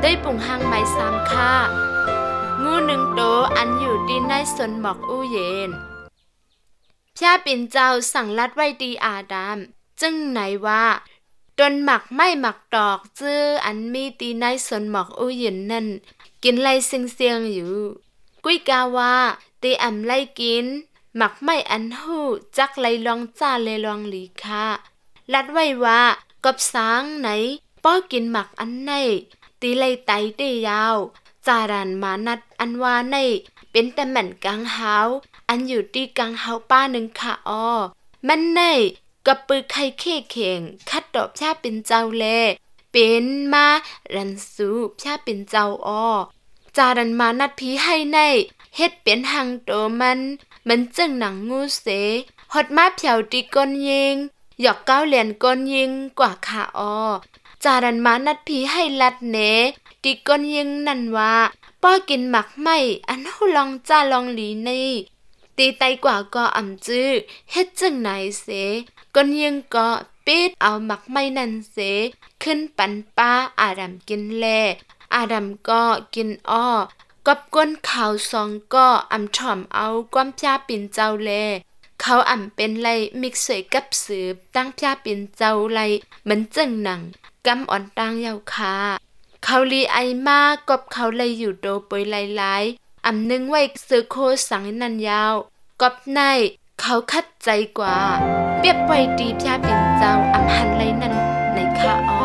ด้วยปุ่งหางไม้3ค่างู1โตอันอยู่ที่ในสนหมอกอู้เย็นพระปิ่นเจ้าสั่งลัดไว้ดีอาดามจึงไหนว่าตนหมักไม่หมักดอกจื้ออันมีตีในสนหมอกอู้เย็นนั่นกินไล่เสียงๆอยู่กุ้ยกาว่าตีอ่ำไล่กินหมักไม่อันหู้จักไล่ลองจ้าเลยลองหลีค่ะลัดไว้ว่ากบสางไหนป้อกินหมักอันไหนตีไล่ไตได้ยาวจารันมานัดอันว่าในเป็นแต่แม่นกังเฮาอันอยู่ที่กังเฮาป้าหนึ่งค่ะอ้อมันในกับปือไข่เข่เข่งคัดดอกชาเป็นเจ้าแลเป็นมารันสูชาเป็นเจ้าอ้อจารันมานัดผีให้ในเฮ็ดเป็นหังโตมันจึงหนังงูเสฮอดมาเผียวตีก้นยิงหยอกก้าวเหรียญก้นยิงกว่าค่ะอ้อจารันมานัดผีให้ลัดเนตีก้นยิงนั่นว่าป้อกินหมักไม่อันหูลองจ้าลองหลีนี่ตีไตกว่าก็อ่ำจื้อเฮ็ดจึงไหนเสก้นยิงก็ปิดเอาหมักไม่นั่นเสขึ้นปันป้าอาดัมกินแลอาดัมก็กินอ้อกับก้นขาว2ก็อ่ำถ่อมเอาความพยาปิ่นเจ้าแลเขาอ่ำเป็นไรมิกสวยกับสืบตั้งพยาปิ่นเจ้าไรเหมือนจึงหนังกำอ่อนตังยาวคาเขาลีไอมากบเขาเลยอยู่โดปวยหลายๆอ่ำนึงไว้ซื้อโคสังนันยาวกบในเขาคัดใจกว่าเปรียบไว้ดีพยาปิ่นเจ้าอ่ำหันไรนั่นในคาออ